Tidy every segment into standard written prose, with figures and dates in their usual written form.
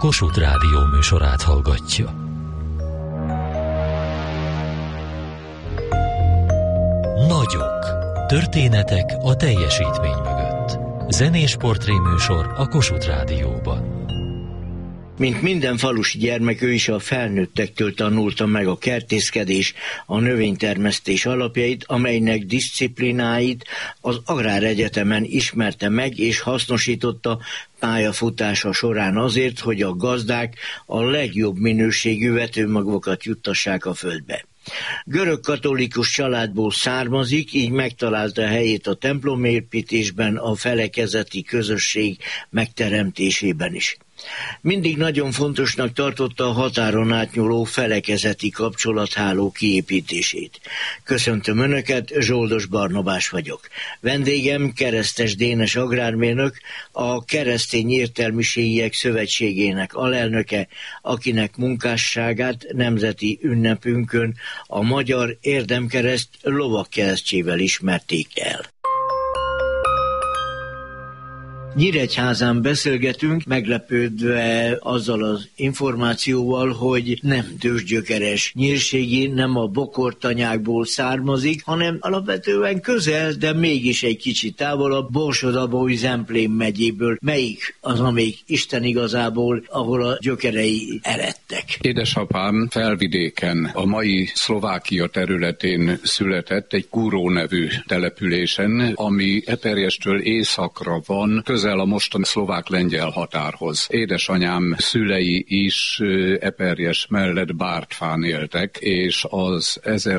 Kossuth Rádió műsorát hallgatja. Nagyok. Történetek a teljesítmény mögött. Zenés portréműsor a Kossuth Rádióban. Mint minden falusi gyermek, ő is a felnőttektől tanulta meg a kertészkedés, a növénytermesztés alapjait, amelynek diszciplináit az Agráregyetemen ismerte meg és hasznosította pályafutása során azért, hogy a gazdák a legjobb minőségű vetőmagokat juttassák a földbe. Görög-katolikus családból származik, így megtalálta helyét a templomépítésben, a felekezeti közösség megteremtésében is. Mindig nagyon fontosnak tartotta a határon átnyúló felekezeti kapcsolatháló kiépítését. Köszöntöm Önöket, Zsoldos Barnabás vagyok. Vendégem Keresztes Dénes agrármérnök, a Keresztény Értelmiségiek Szövetségének alelnöke, akinek munkásságát nemzeti ünnepünkön a Magyar Érdemkereszt lovagkeresztjével ismerték el. Nyíregyházán beszélgetünk, meglepődve azzal az információval, hogy nem tőzsgyökeres nyírségi, nem a bokortanyákból származik, hanem alapvetően közel, de mégis egy kicsit távolabb, Borsod-Abaúj-Zemplén megyéből. Melyik az, amelyik Isten igazából, ahol a gyökerei eredtek? Édesapám Felvidéken, a mai Szlovákia területén született, egy Kúró nevű településen, ami Eperjestől északra van, közel a mostani szlovák-lengyel határhoz. Édesanyám szülei is Eperjes mellett Bártfán éltek, és az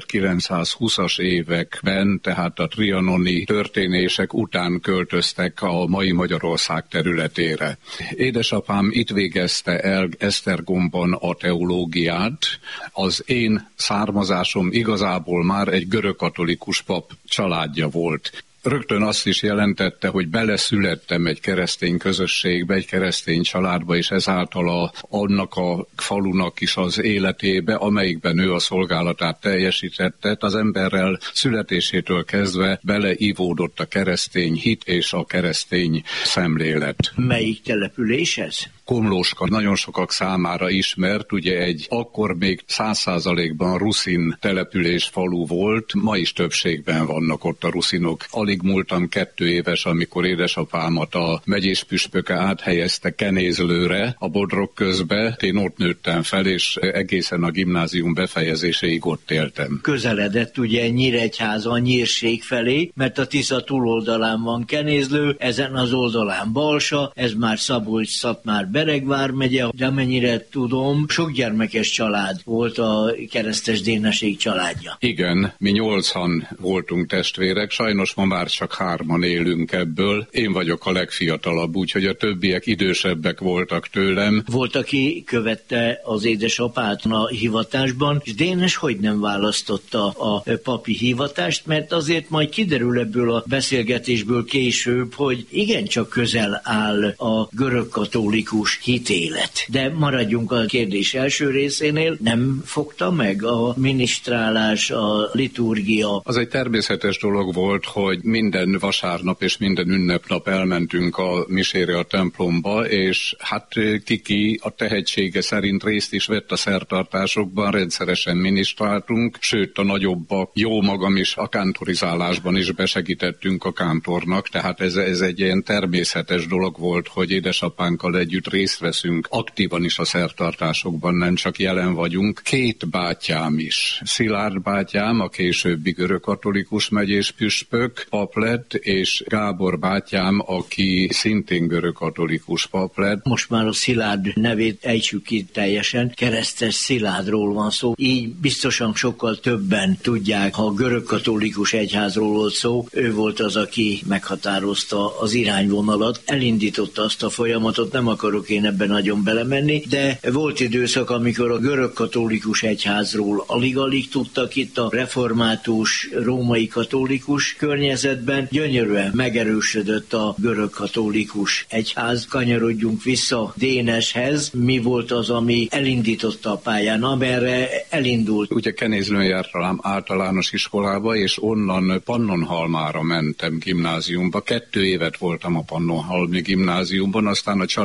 1920-as években, tehát a trianoni történések után költöztek a mai Magyarország területére. Édesapám itt végezte el Esztergomban a teológiát. Az én származásom igazából már egy görögkatolikus pap családja volt. Rögtön azt is jelentette, hogy beleszülettem egy keresztény közösségbe, egy keresztény családba, és ezáltal annak a falunak is az életébe, amelyikben ő a szolgálatát teljesítette, az emberrel születésétől kezdve beleivódott a keresztény hit és a keresztény szemlélet. Melyik település ez? Komlóska nagyon sokak számára ismert, ugye egy akkor még 100%-ban ruszin település falu volt, ma is többségben vannak ott a ruszinok. Alig múltam 2 éves, amikor édesapámat a megyéspüspöke áthelyezte Kenézlőre, a Bodrog közbe. Én ott nőttem fel, és egészen a gimnázium befejezéséig ott éltem. Közeledett ugye Nyíregyháza a nyírség felé, mert a Tisza túloldalán van Kenézlő, ezen az oldalán Balsa, ez már Szabolcs-Szatmár-Beregvár megye, de amennyire tudom, sok gyermekes család volt a Keresztes Dénesék családja. Igen, mi 8-an voltunk testvérek, sajnos ma már csak 3-an élünk ebből. Én vagyok a legfiatalabb, úgyhogy a többiek idősebbek voltak tőlem. Volt, aki követte az édesapát a hivatásban, és Dénes hogy nem választotta a papi hivatást, mert azért majd kiderül ebből a beszélgetésből később, hogy igencsak közel áll a görögkatolikus hitélet. De maradjunk a kérdés első részénél, nem fogta meg a minisztrálás, a liturgia? Az egy természetes dolog volt, hogy minden vasárnap és minden ünnepnap elmentünk a misére a templomba, és hát kiki a tehetsége szerint részt is vett a szertartásokban, rendszeresen minisztráltunk, sőt a nagyobbak, jó magam is a kántorizálásban is besegítettünk a kántornak, tehát ez egy ilyen természetes dolog volt, hogy édesapánkkal együtt részt veszünk aktívan is a szertartásokban, nem csak jelen vagyunk. 2 bátyám is, Szilárd bátyám, a későbbi görögkatolikus megyés püspök, pap lett, és Gábor bátyám, aki szintén görögkatolikus pap lett. Most már a Szilárd nevét ejtsük ki teljesen, Keresztes Szilárdról van szó, így biztosan sokkal többen tudják, ha a görögkatolikus egyházról volt szó, ő volt az, aki meghatározta az irányvonalat, elindította azt a folyamatot, nem akarok én ebben nagyon belemenni, de volt időszak, amikor a görögkatolikus egyházról alig-alig tudtak itt a református, római katolikus környezetben, gyönyörűen megerősödött a görögkatolikus egyház. Kanyarodjunk vissza Déneshez. Mi volt az, ami elindította a pályán, amerre elindult? Ugye Kenézlőn jártam általános iskolába, és onnan Pannonhalmára mentem gimnáziumba. 2 évet voltam a Pannonhalmi gimnáziumban, aztán a családi körül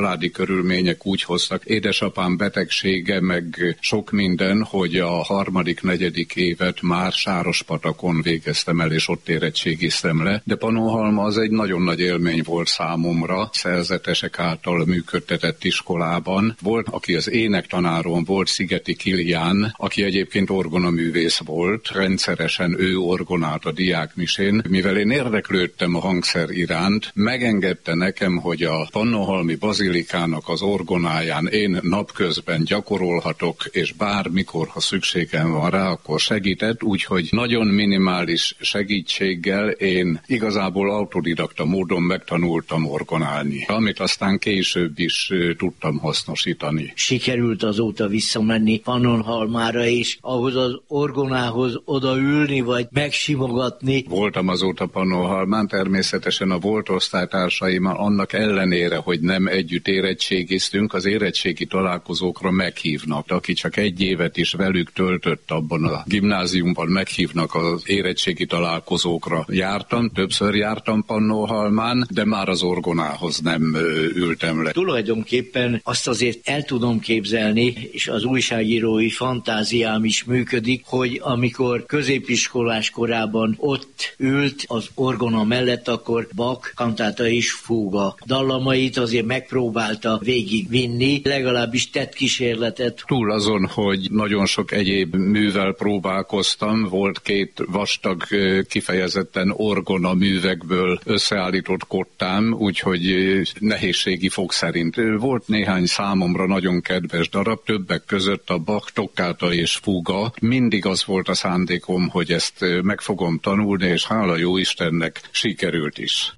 körülmények úgy hoztak, édesapám betegsége, meg sok minden, hogy a 3.-4. évet már Sárospatakon végeztem el, és ott érettségiztem le. De Pannonhalma az egy nagyon nagy élmény volt számomra, szerzetesek által működtetett iskolában. Volt, aki az énektanárom volt, Szigeti Kilián, aki egyébként orgonaművész volt, rendszeresen ő orgonált a diákmisén. Mivel én érdeklődtem a hangszer iránt, megengedte nekem, hogy a Pannonhalmi Bazilikának az orgonáján én napközben gyakorolhatok, és bármikor, ha szükségem van rá, akkor segített, úgyhogy nagyon minimális segítséggel én igazából autodidakta módon megtanultam orgonálni, amit aztán később is tudtam hasznosítani. Sikerült azóta visszamenni Pannonhalmára, és ahhoz az orgonához odaülni, vagy megsimogatni? Voltam azóta Pannonhalmán, természetesen a volt osztálytársaimmal, annak ellenére, hogy nem együtt érettségiztünk, az érettségi találkozókra meghívnak. Aki csak egy évet is velük töltött abban a gimnáziumban, meghívnak az érettségi találkozókra. Többször jártam Pannonhalmán, de már az orgonához nem ültem le. Tulajdonképpen azt azért el tudom képzelni, és az újságírói fantáziám is működik, hogy amikor középiskolás korában ott ült az orgona mellett, akkor Bach kantáta és fúga dallamait azért megpróbálta végigvinni, legalábbis tett kísérletet. Túl azon, hogy nagyon sok egyéb művel próbálkoztam, volt 2 vastag, kifejezetten orgona művekből összeállított kottám, úgyhogy nehézségi fok szerint. Volt néhány számomra nagyon kedves darab, többek között a Bach tokkáta és fúga. Mindig az volt a szándékom, hogy ezt meg fogom tanulni, és hála jó Istennek sikerült is.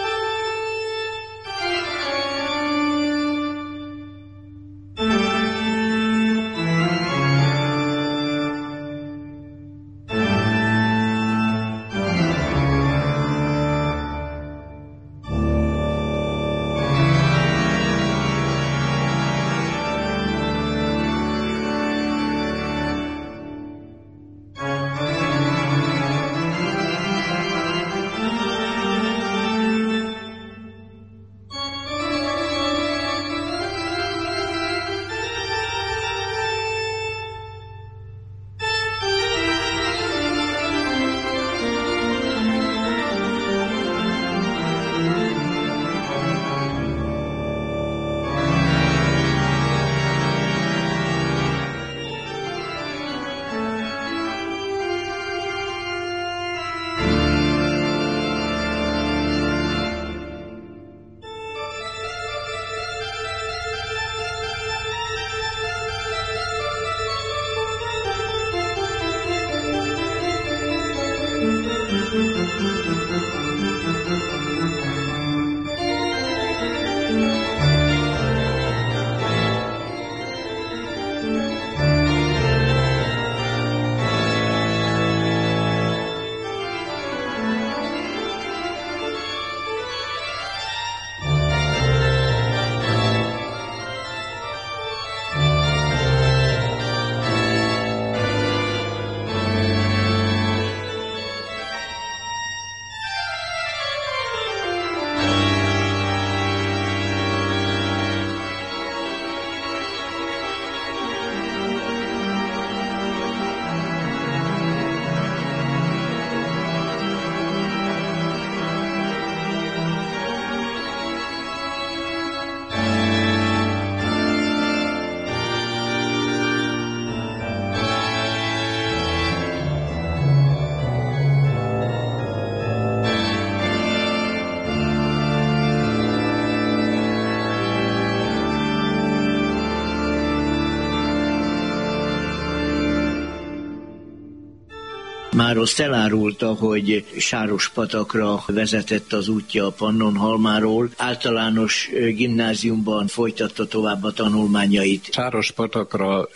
Már azt elárulta, hogy Sárospatakra vezetett az útja a Pannonhalmáról, általános gimnáziumban folytatta tovább a tanulmányait. Sárospatakra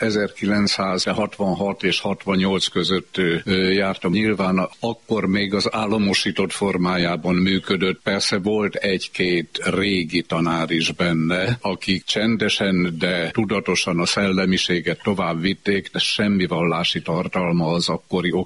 1966 és 68 között jártam. Nyilván akkor még az államosított formájában működött. Persze volt 1-2 régi tanár is benne, akik csendesen, de tudatosan a szellemiséget tovább vitték, de semmi vallási tartalma az akkori oktatás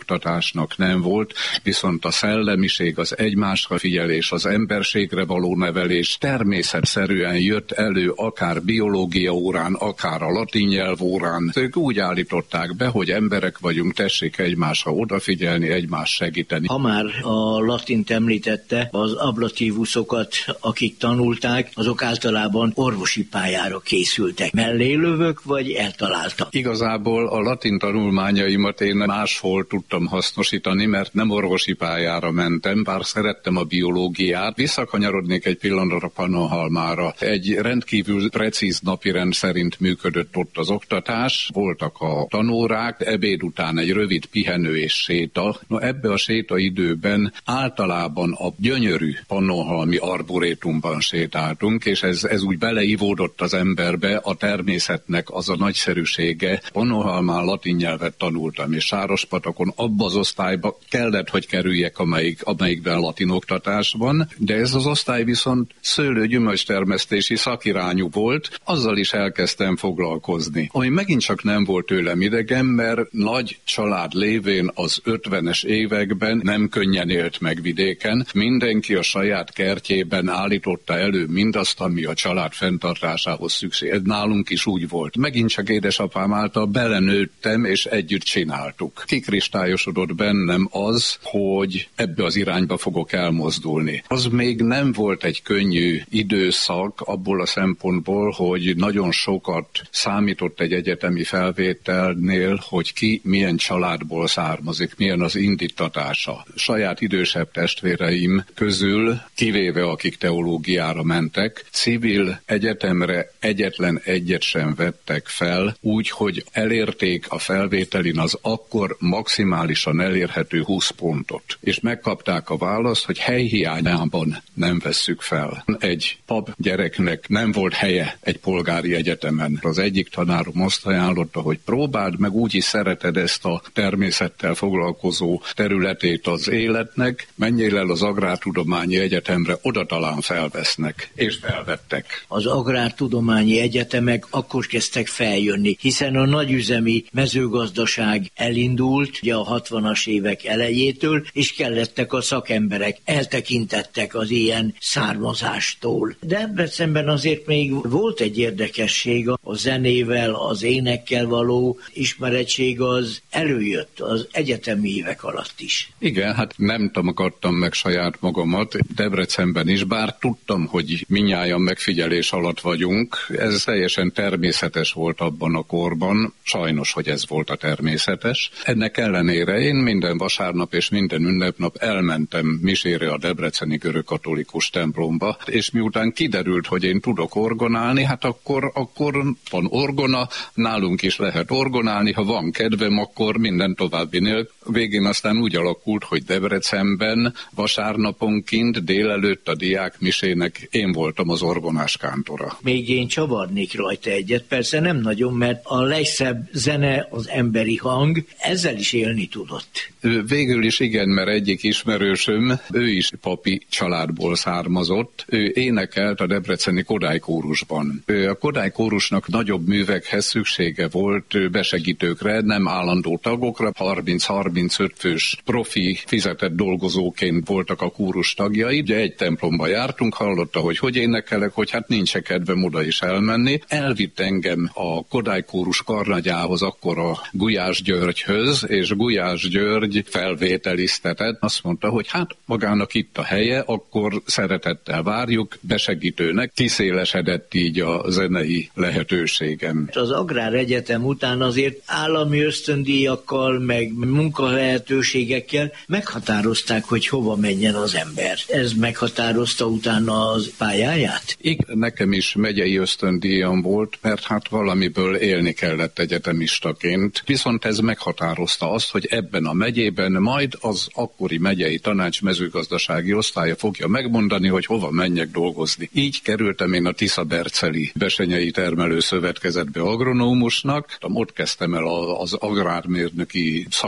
oktatásnak nem volt, viszont a szellemiség, az egymásra figyelés, az emberségre való nevelés természetszerűen jött elő akár biológia órán, akár a latin nyelv órán. Ők úgy állították be, hogy emberek vagyunk, tessék egymásra odafigyelni, egymást segíteni. Ha már a latint említette, az ablatívuszokat, akik tanulták, azok általában orvosi pályára készültek. Mellélövök vagy eltaláltak? Igazából a latin tanulmányaimat én máshol tudtam hasznosítani, mert nem orvosi pályára mentem, bár szerettem a biológiát. Visszakanyarodnék egy pillanatra Pannonhalmára. Egy rendkívül precíz napirend szerint működött ott az oktatás, voltak a tanórák, ebéd után egy rövid pihenő és séta. Ebbe a sétaidőben általában a gyönyörű pannonhalmi arborétumban sétáltunk, és ez úgy beleivódott az emberbe, a természetnek az a nagyszerűsége. Pannonhalmán latin nyelvet tanultam, és Sárospatakon abba az osztályba kellett, hogy kerüljek, amelyikben latin oktatás van, de ez az osztály viszont szőlő-gyümölcstermesztési szakirányú volt, azzal is elkezdtem foglalkozni. Ami megint csak nem volt tőlem idegen, mert nagy család lévén az 50-es években nem könnyen élt meg vidéken. Mindenki a saját kertjében állította elő mindazt, ami a család fenntartásához szükséges. Nálunk is úgy volt. Megint csak édesapám által belenőttem, és együtt csináltuk. Kikristályosodott bennem az, hogy ebbe az irányba fogok elmozdulni. Az még nem volt egy könnyű időszak abból a szempontból, hogy nagyon sokat számított egy egyetemi felvételnél, hogy ki milyen családból származik, milyen az indítatása. Saját idősebb testvéreim közül, kivéve akik teológiára mentek, civil egyetemre egyetlen egyet sem vettek fel, úgy, hogy elérték a felvételin az akkor maximálisan elérhető 20 pontot. És megkapták a választ, hogy helyhiányában nem vesszük fel. Egy pap gyereknek nem volt helye egy polgári egyetemen. Az egyik tanárom azt ajánlotta, hogy próbáld meg, úgy is szereted ezt a természettel foglalkozó területét az életnek, menjél el az Agrártudományi Egyetemre, oda talán felvesznek. És felvettek. Az agrártudományi egyetemek akkor kezdtek feljönni, hiszen a nagyüzemi mezőgazdaság elindult ugye a 60-as évek elejétől, és kellettek a szakemberek, eltekintettek az ilyen származástól. De ebben szemben azért még volt egy érdekesség, a zenével, az énekkel való ismerettség az előjött az egyetemi évek alatt is. Igen, hát nem takartam meg saját magamat, Debrecenben is, bár tudtam, hogy mindnyájan megfigyelés alatt vagyunk. Ez teljesen természetes volt abban a korban, sajnos, hogy ez volt a természetes. Ennek ellenére én minden vasárnap és minden ünnepnap elmentem misére a debreceni görögkatolikus templomba, és miután kiderült, hogy én tudok orgonálni, hát akkor van orgona, nálunk is lehet orgonálni, ha van kedvem, akkor minden továbbinél. Végén aztán úgy alakult, hogy Debrecenben vasárnaponként délelőtt a diákmisének én voltam az orgonás kántora. Még én csavarnék rajta egyet, persze nem nagyon, mert a legszebb zene az emberi hang, ezzel is élni tudott. Végül is igen, mert egyik ismerősöm, ő is papi családból származott, ő énekelt a debreceni Kodály kórusban. A Kodály kórusnak nagyobb művekhez szüksége volt besegítőkre, nem állandó tagokra, 30-35 fős profi fizetett dolgozóként voltak a kórus tagjai. Ugye egy templomba jártunk, hallotta, hogy énekelek, hogy hát nincs kedvem oda is elmenni. Elvitt engem a Kodály kórus karnagyához, akkor a Gulyás Györgyhöz, és Gulyás György felvételiztetett. Azt mondta, hogy hát magának itt a helye, akkor szeretettel várjuk, besegítőnek. Kiszélesedett így a zenei lehetőségem. Az Agráregyetem után azért állami ösztöndíjakkal, meg munkalehetőségekkel meghatározták, hogy hova menjen az ember. Ez meghatározta utána az pályáját? Igen, nekem is megyei ösztöndíjam volt, mert hát valamiből élni kellett egyetemistaként. Viszont ez meghatározta azt, hogy ebben a megyében majd az akkori megyei tanács mezőgazdasági osztálya fogja megmondani, hogy hova menjek dolgozni. Így kerültem én a Tiszaberceli Besenyei Termelőszövetkezetbe agronómusnak. Ott kezdtem el az agrármérnöki szakmai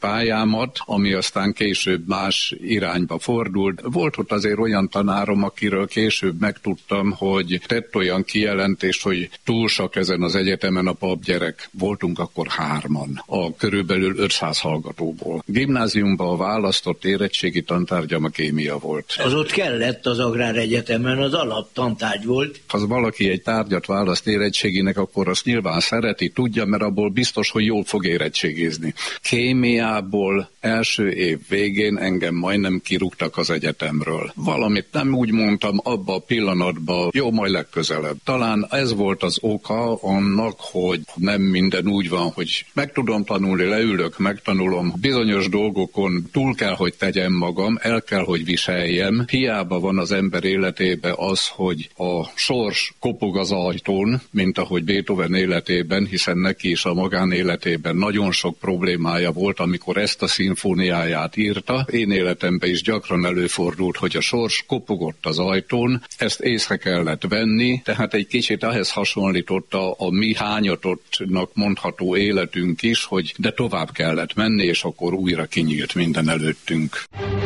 pályámat, ami aztán később más irányba fordult. Volt ott azért olyan tanárom, akiről később megtudtam, hogy tett olyan kijelentést, hogy túl sok ezen az egyetemen a papgyerek. Voltunk akkor 3-an, a körülbelül 500 hallgatóból. Gimnáziumban a választott érettségi tantárgyam a kémia volt. Az ott kellett az Agráregyetemen, az alaptantárgy volt. Ha valaki egy tárgyat választ érettséginek, akkor azt nyilván szereti, tudja, mert abból biztos, hogy jól fog érettségizni. Kémiából első év végén engem majdnem kirúgtak az egyetemről. Valamit nem úgy mondtam abba a pillanatban, jó, majd legközelebb. Talán ez volt az oka annak, hogy nem minden úgy van, hogy meg tudom tanulni, leülök, megtanulom. Bizonyos dolgokon túl kell, hogy tegyem magam, el kell, hogy viseljem. Hiába van az ember életében az, hogy a sors kopog az ajtón, mint ahogy Beethoven életében, hiszen neki is a magánéletében nagyon sok problémája volt, amikor ezt a szimfóniáját írta. Én életemben is gyakran előfordult, hogy a sors kopogott az ajtón, ezt észre kellett venni, tehát egy kicsit ehhez hasonlította a mi hányatottnak mondható életünk is, hogy de tovább kellett menni, és akkor újra kinyílt minden előttünk.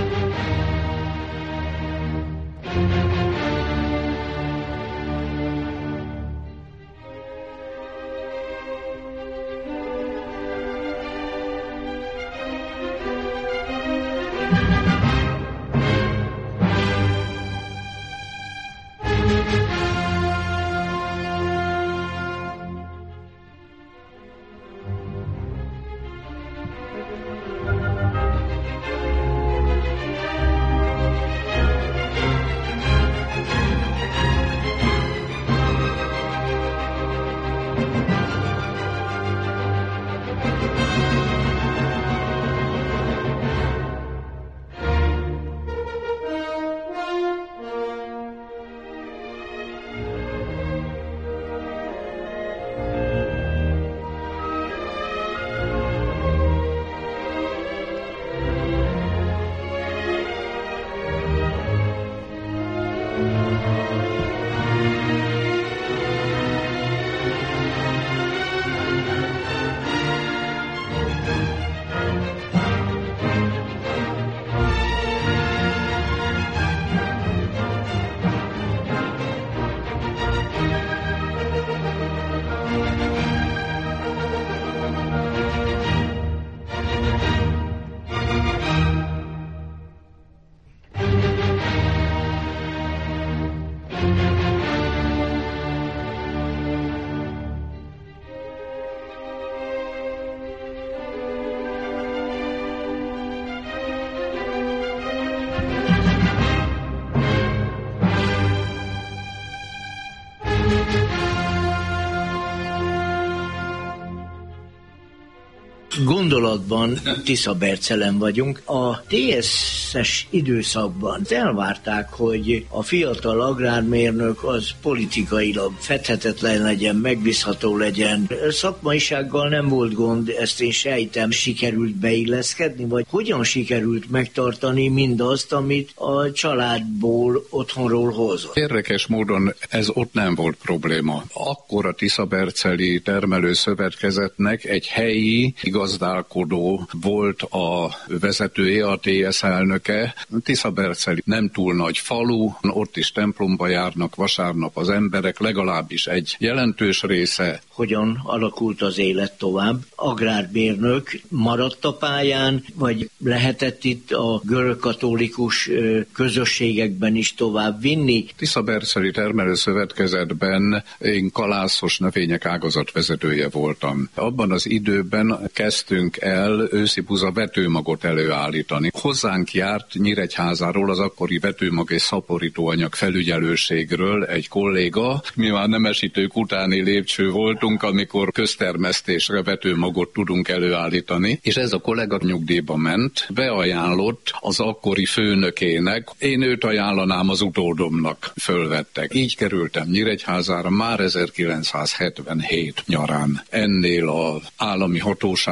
Gondolatban Tiszabercelen vagyunk. A TSZ-es időszakban elvárták, hogy a fiatal agrármérnök az politikailag fedhetetlen legyen, megbízható legyen. Szakmaisággal nem volt gond, ezt én sejtem, sikerült beilleszkedni, vagy hogyan sikerült megtartani mindazt, amit a családból, otthonról hozott? Érdekes módon ez ott nem volt probléma. Akkor a Tiszaberceli Termelőszövetkezetnek egy helyi gazdálkodó volt a vezetője, a TSZ elnöke. Tiszaberceli nem túl nagy falu, ott is templomba járnak vasárnap az emberek, legalábbis egy jelentős része. Hogyan alakult az élet tovább? Agrármérnök maradt a pályán, vagy lehetett itt a görögkatolikus közösségekben is tovább vinni? Tiszaberceli Termelőszövetkezetben én kalászos növények ágazatvezetője voltam. Abban az időben kezdtünk el őszibuza vetőmagot előállítani. Hozzánk járt Nyíregyházáról, az akkori vetőmag és szaporítóanyag felügyelőségről egy kolléga. Mi már nemesítők utáni lépcső voltunk, amikor köztermesztésre vetőmagot tudunk előállítani, és ez a kollega nyugdíjba ment, beajánlott az akkori főnökének, én őt ajánlanám az utódomnak, fölvettek. Így kerültem Nyíregyházára már 1977 nyarán. Ennél az állami hatóságnál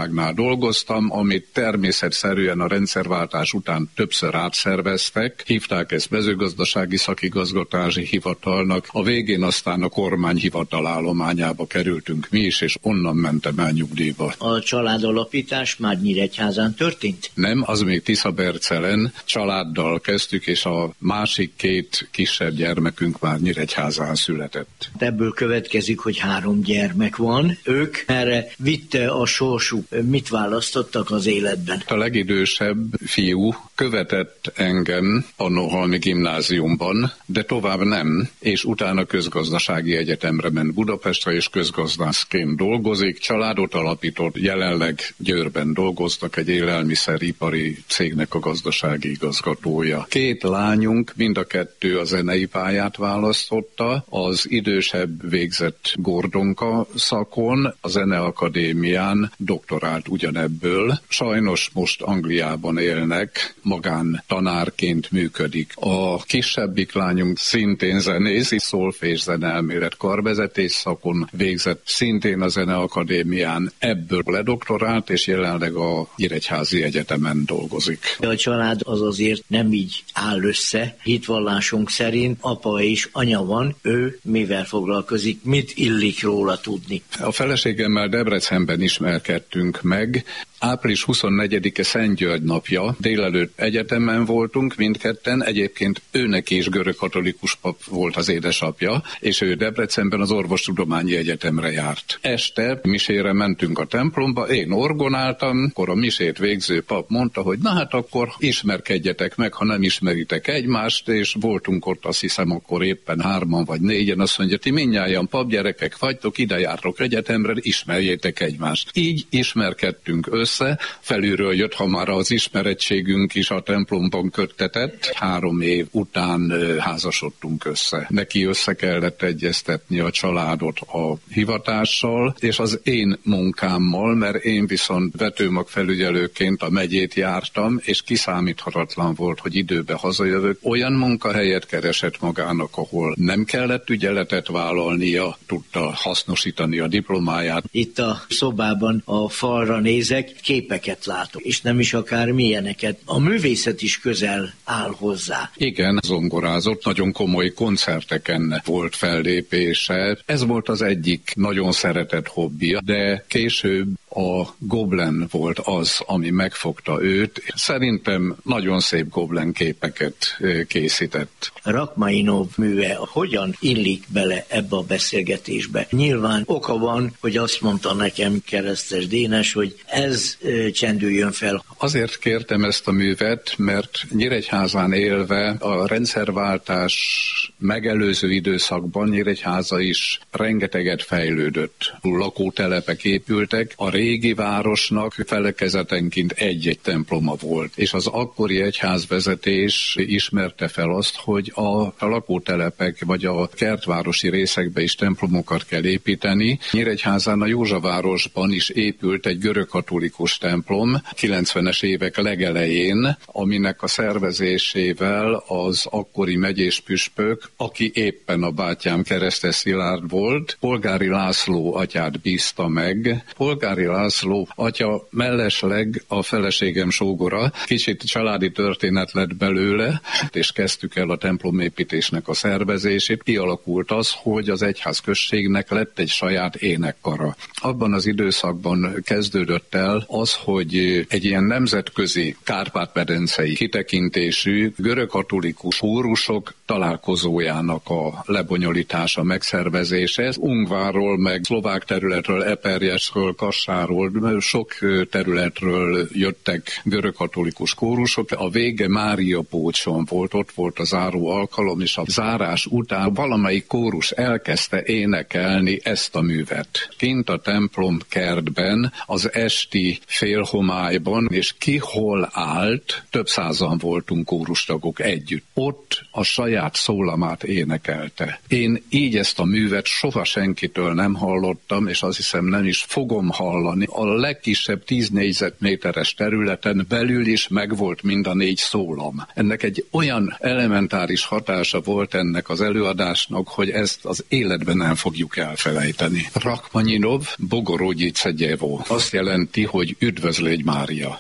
dolgoztam, amit természetszerűen a rendszerváltás után többször átszerveztek. Hívták ezt mezőgazdasági szakigazgatási hivatalnak. A végén aztán a kormányhivatal állományába kerültünk mi is, és onnan mentem el nyugdíjba. A családalapítás már Nyíregyházán történt? Nem, az még Tiszabercelen. Családdal kezdtük, és a másik 2 kisebb gyermekünk már Nyíregyházán született. Ebből következik, hogy 3 gyermek van. Ők erre vitte a sorsuk. Mit választottak az életben? A legidősebb fiú követett engem a Nohalmi gimnáziumban, de tovább nem, és utána közgazdasági egyetemre ment Budapestre, és közgazdászként dolgozik, családot alapított, jelenleg Győrben dolgoznak, egy élelmiszeripari cégnek a gazdasági igazgatója. 2 lányunk, mind a 2 a zenei pályát választotta, az idősebb végzett Gordonka szakon, a Zeneakadémián doktorált ugyanebből. Sajnos most Angliában élnek, magán tanárként működik. A kisebbik lányunk szintén zenész, szolfés zeneelmélet karvezetés szakon végzett, szintén a Zeneakadémián, ebből ledoktorált, és jelenleg a Nyíregyházi Egyetemen dolgozik. A család az azért nem így áll össze. Hitvallásunk szerint apa és anya van, ő mivel foglalkozik, mit illik róla tudni? A feleségemmel Debrecenben ismerkedtünk meg. Április 24-e Szent György napja, délelőtt egyetemen voltunk mindketten, egyébként őnek is görögkatolikus pap volt az édesapja, és ő Debrecenben az Orvostudományi Egyetemre járt. Este misére mentünk a templomba, én orgonáltam, akkor a misét végző pap mondta, hogy na hát akkor ismerkedjetek meg, ha nem ismeritek egymást, és voltunk ott, azt hiszem akkor éppen 3 vagy 4, azt mondja, ti mindnyájan papgyerekek vagytok, ide jártok egyetemre, ismerjétek egymást. Így ismerkedtünk össze, felülről jött, ha már az ismerettségünk is a templomban köttetett. 3 év után házasodtunk össze. Neki össze kellett egyeztetni a családot a hivatással, és az én munkámmal, mert én viszont vetőmagfelügyelőként a megyét jártam, és kiszámíthatatlan volt, hogy időbe hazajövök. Olyan munkahelyet keresett magának, ahol nem kellett ügyeletet vállalnia, tudta hasznosítani a diplomáját. Itt a szobában a falra nézek, képeket látok, és nem is akár milyeneket. A művészet is közel áll hozzá. Igen, zongorázott, nagyon komoly koncerteken volt fellépése. Ez volt az egyik nagyon szeretett hobbija, de később a goblen volt az, ami megfogta őt. Szerintem nagyon szép goblen képeket készített. Rachmaninov műve hogyan illik bele ebbe a beszélgetésbe? Nyilván oka van, hogy azt mondta nekem Keresztes Dénes, hogy ez csendüljön fel. Azért kértem ezt a művet, mert Nyíregyházán élve a rendszerváltás megelőző időszakban Nyíregyháza is rengeteget fejlődött. Lakótelepek épültek, a régi városnak felekezetenként egy-egy temploma volt, és az akkori egyházvezetés ismerte fel azt, hogy a lakótelepek vagy a kertvárosi részekbe is templomokat kell építeni. Nyíregyházán a Józsavárosban is épült egy görögkatolikus templom 90-es évek legelején, aminek a szervezésével az akkori megyés püspök, aki éppen a bátyám Keresztes Szilárd volt, Polgári László atyát bízta meg. Polgári László atya mellesleg a feleségem sógora, kicsit családi történet lett belőle, és kezdtük el a templomépítésnek a szervezését. Kialakult az, hogy az egyházközségnek lett egy saját énekkara. Abban az időszakban kezdődött el az, hogy egy ilyen nemzetközi kárpát-medencei kitekintésű görögkatolikus kórusok találkozójának a lebonyolítása, megszervezése. Ungvárról, meg szlovák területről, Eperjesről, Kassáról, sok területről jöttek görögkatolikus kórusok. A vége Mária Pócson volt, ott volt a záró alkalom, és a zárás után valamelyik kórus elkezdte énekelni ezt a művet. Kint a templom kertben, az esti félhomályban, és ki hol állt, több százan voltunk kórustagok együtt. Ott a saját szólamát énekelte. Én így ezt a művet soha senkitől nem hallottam, és azt hiszem nem is fogom hallani hallani. A legkisebb 10 négyzetméteres területen belül is megvolt mind a 4 szólam. Ennek egy olyan elementáris hatása volt ennek az előadásnak, hogy ezt az életben nem fogjuk elfelejteni. Rachmaninov Bogorodjice Djevo. Azt jelenti, hogy üdvözlégy Mária.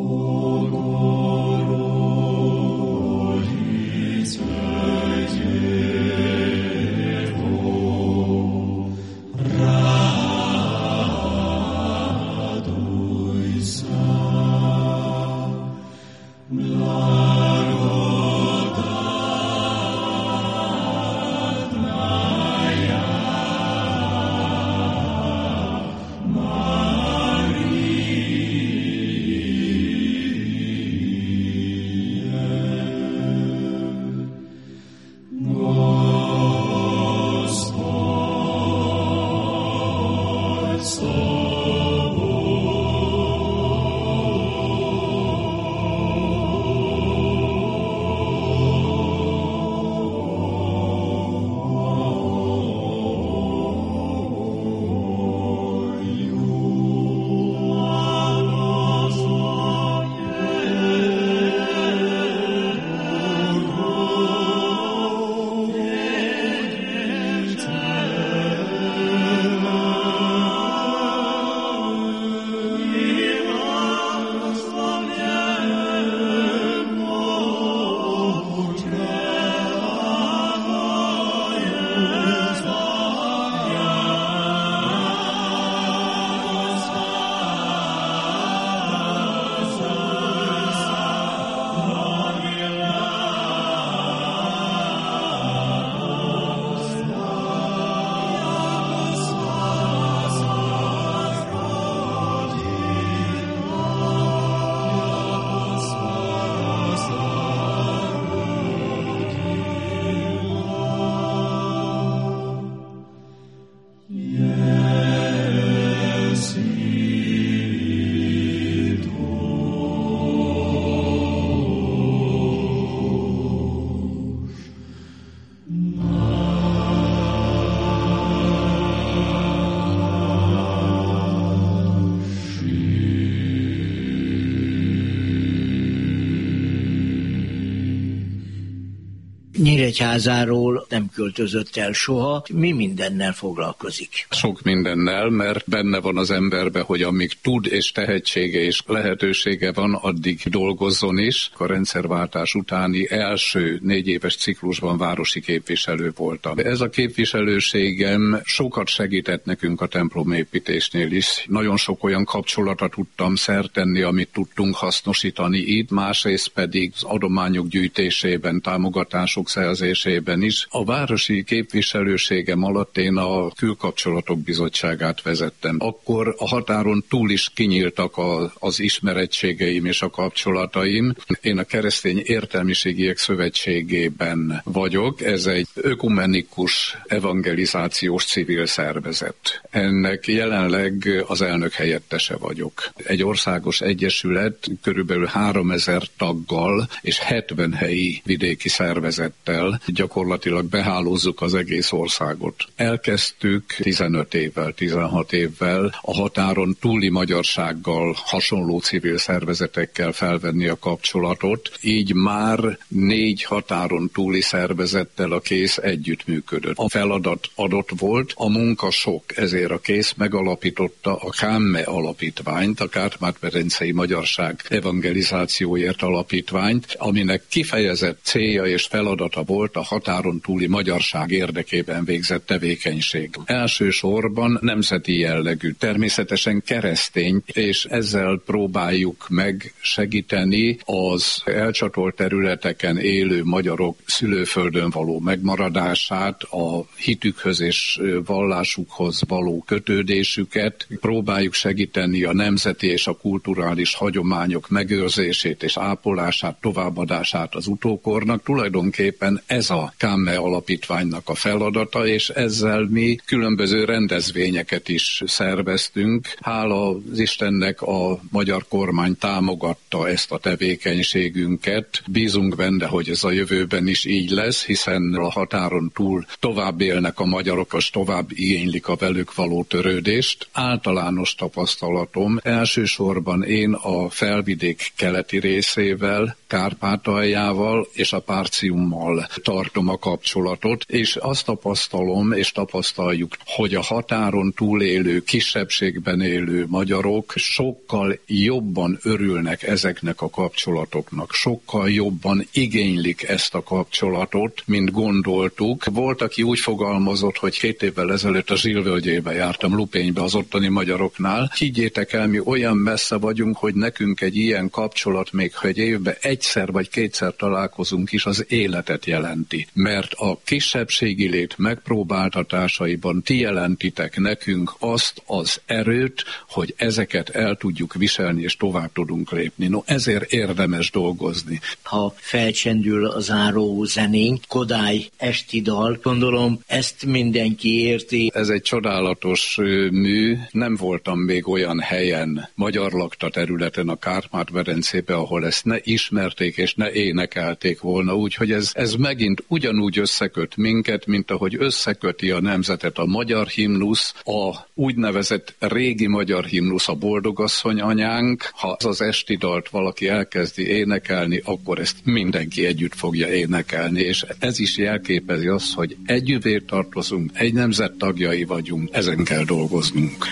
Nyíregyházáról nem költözött el soha. Mi mindennel foglalkozik? Sok mindennel, mert benne van az emberbe, hogy amíg tud és tehetsége és lehetősége van, addig dolgozzon is. A rendszerváltás utáni első 4 éves ciklusban városi képviselő voltam. Ez a képviselőségem sokat segített nekünk a templomépítésnél is. Nagyon sok olyan kapcsolatra tudtam szert tenni, amit tudtunk hasznosítani itt, másrészt pedig az adományok gyűjtésében, támogatások szerzésében is. A városi képviselőségem alatt én a külkapcsolatok bizottságát vezettem. Akkor a határon túl is kinyíltak az ismerettségeim és a kapcsolataim. Én a Keresztény Értelmiségiek Szövetségében vagyok. Ez egy ökumenikus evangelizációs civil szervezet. Ennek jelenleg az elnök helyettese vagyok. Egy országos egyesület körülbelül 3000 taggal és 70 helyi vidéki szervezettel gyakorlatilag behálózzuk az egész országot. Elkezdtük 15 évvel, 16 évvel a határon túli magyarsággal hasonló civil szervezetekkel felvenni a kapcsolatot, így már 4 határon túli szervezettel a KÉSZ együttműködött. A feladat adott volt, a munka sok, ezért a KÉSZ megalapította a KÁMME alapítványt, a Kárpát-medencei Magyarság Evangelizációért alapítványt, aminek kifejezett célja és feladata volt a határon túli magyarság érdekében végzett tevékenység. Elsősorban nemzeti jellegű, természetesen keresztény, és ezzel próbáljuk meg segíteni az elcsatolt területeken élő magyarok szülőföldön való megmaradását, a hitükhöz és vallásukhoz való kötődésüket, próbáljuk segíteni a nemzeti és a kulturális hagyományok megőrzését és ápolását, továbbadását az utókornak. Tulajdonképpen tulajdonképpen ez a Káme Alapítványnak a feladata, és ezzel mi különböző rendezvényeket is szerveztünk. Hála az Istennek a magyar kormány támogatta ezt a tevékenységünket. Bízunk benne, hogy ez a jövőben is így lesz, hiszen a határon túl tovább élnek a magyarok, és tovább igénylik a velük való törődést. Általános tapasztalatom, elsősorban én a felvidék keleti részével, Kárpátaljával és a Partiummal tartom a kapcsolatot, és azt tapasztalom, és tapasztaljuk, hogy a határon túlélő, kisebbségben élő magyarok sokkal jobban örülnek ezeknek a kapcsolatoknak, sokkal jobban igénylik ezt a kapcsolatot, mint gondoltuk. Volt, aki úgy fogalmazott, hogy 2 évvel ezelőtt a Zsilvölgyébe jártam, Lupénybe az ottani magyaroknál. Higgyétek el, mi olyan messze vagyunk, hogy nekünk egy ilyen kapcsolat, még ha egy évben egyszer vagy 2-szer találkozunk is, az életet jelenti. Mert a kisebbségi lét megpróbáltatásaiban ti jelentitek nekünk azt az erőt, hogy ezeket el tudjuk viselni, és tovább tudunk lépni. No, ezért érdemes dolgozni. Ha felcsendül a záró zenénk, Kodály esti dal, gondolom ezt mindenki érti. Ez egy csodálatos mű. Nem voltam még olyan helyen, magyar lakta területen a Kárpát-medencében, ahol ezt ne ismerték és ne énekelték volna. Úgyhogy ez megint ugyanúgy összeköt minket, mint ahogy összeköti a nemzetet a magyar himnusz, a úgynevezett régi magyar himnusz, a Boldogasszony anyánk. Ha az esti dalt valaki elkezdi énekelni, akkor ezt mindenki együtt fogja énekelni, és ez is jelképezi azt, hogy együvé tartozunk, egy nemzet tagjai vagyunk, ezen kell dolgoznunk.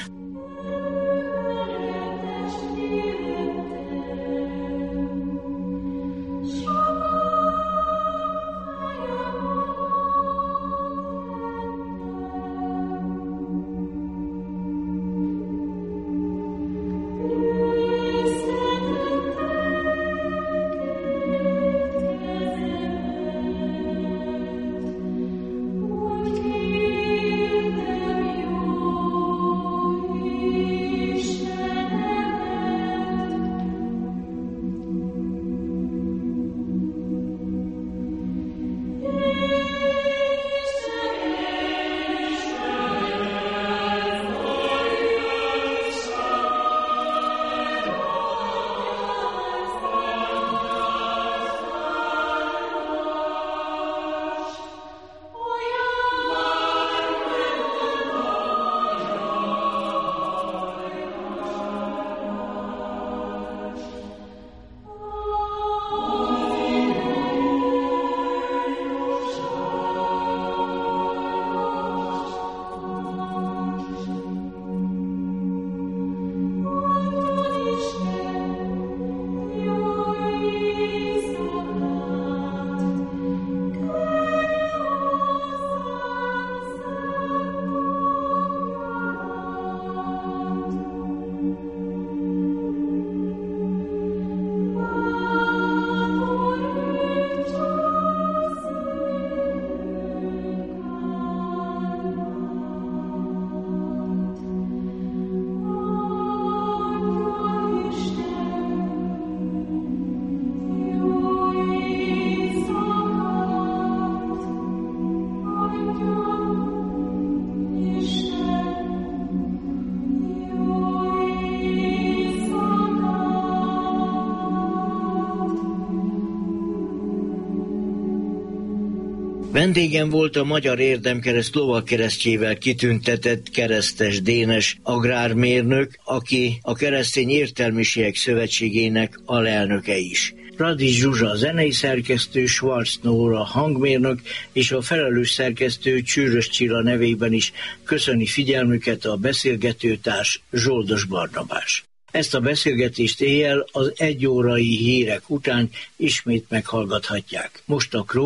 Vendégem volt a Magyar Érdemkereszt lovagkeresztjével kitüntetett Keresztes Dénes agrármérnök, aki a Keresztény Értelmiségek Szövetségének alelnöke is. Radics Zsuzsa zenei szerkesztő, Schwarz Nóra hangmérnök és a felelős szerkesztő Csűrös Csilla nevében is köszöni figyelmüket a beszélgetőtárs Zsoldos Barnabás. Ezt a beszélgetést éjjel az 1 órai hírek után ismét meghallgathatják. Most a